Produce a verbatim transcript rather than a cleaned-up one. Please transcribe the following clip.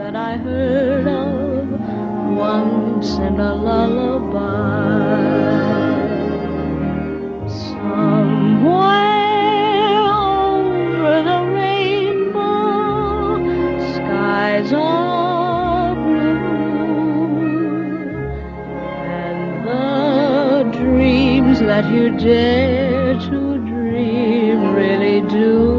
that I heard of once in a lullaby. Somewhere over the rainbow, skies are blue, and the dreams that you dare to dream really do